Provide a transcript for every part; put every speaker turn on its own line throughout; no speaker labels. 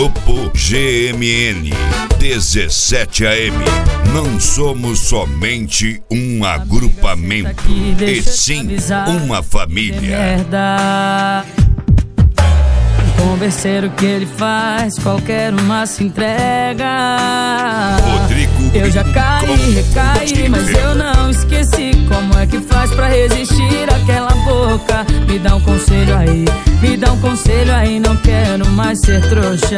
Grupo GMN 17AM. Não somos somente um agrupamento, e sim uma família.
Converser o que ele faz, qualquer uma se entrega.
Rodrigo,
eu já caí, recaí, mas eu não esqueci. Como é que faz pra resistir àquela boca? Me dá um conselho aí, me dá um conselho aí. Não quero mais ser trouxa.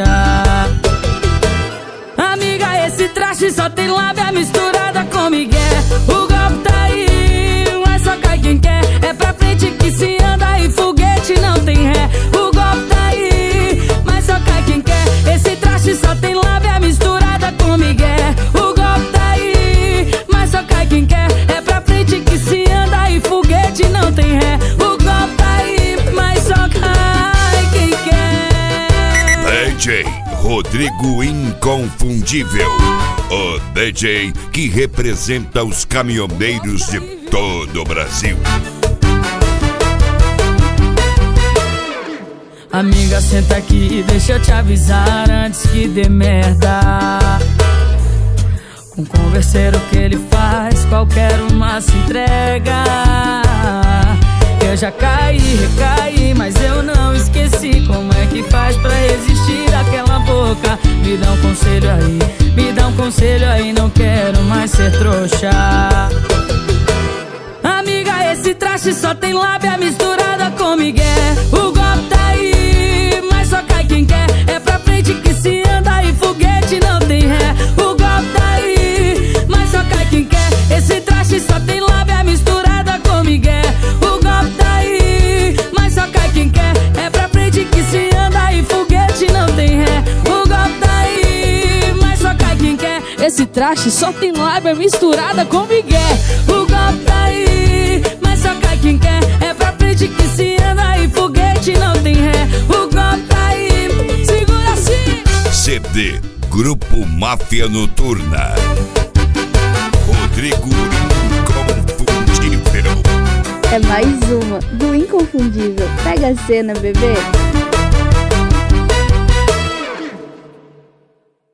Amiga, esse traste só tem lábia misturada com migué. O golpe tá aí, mas só cai quem quer. É pra frente que se anda e foguete não tem ré. O golpe tá aí, mas só cai quem quer. Esse traste só tem lábia misturada com migué. O golpe tá aí, mas só cai quem quer. É pra frente que se anda e foguete não tem ré. O golpe tá aí, mas só cai quem quer.
DJ Rodrigo Inconfundível, o DJ que representa os caminhoneiros de todo o Brasil.
Amiga, senta aqui, deixa eu te avisar antes que dê merda. Com converseiro que ele faz, qualquer uma se entrega. Eu já caí, recaí, mas eu não esqueci. Como é que faz pra resistir àquela boca? Me dá um conselho aí, me dá um conselho aí. Não quero mais ser trouxa. Amiga, esse traste só tem lábia misturada com migué. O golpe tá aí, mas só cai quem quer. É pra frente que se anda e foguete não tem ré. O golpe tá aí, mas só cai quem quer. Esse traste só tem lábia misturada com migué. O golpe tá aí, mas só cai quem quer. É pra frente que se anda e foguete não tem ré. O golpe tá aí, mas só cai quem quer.
Esse traste só tem lábia misturada com migué.
O golpe tá aí, mas só cai quem quer. É pra frente que se anda e foguete não tem ré. O golpe tá aí, segura assim.
CD Grupo Máfia Noturna. Rodrigo Inconfundível.
É mais uma do Inconfundível. Pega a cena, bebê.